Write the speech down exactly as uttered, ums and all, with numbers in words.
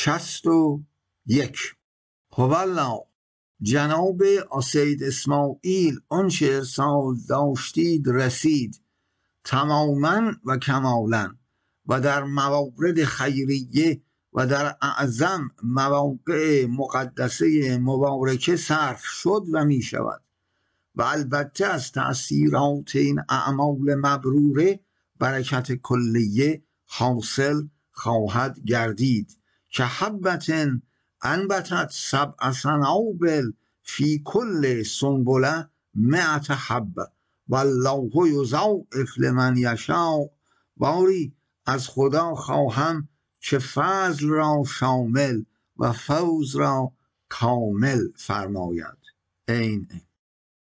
شصت و یک. هوالله جناب سید اسماعیل آنچه ارسال داشتید رسید تماما و کمالا و در موارد خیریه و در اعظم مواقع مقدسه مبارکه صرف شد و می شود و البته از تأثیرات این اعمال مبروره برکت کلیه حاصل خواهد گردید که حبت انبتت سبع سنابل فی کل سنبله مئت حبه والله یضاعف لمن یشاء. باری از خدا خواهم که فضل را شامل و فوز را کامل فرماید. این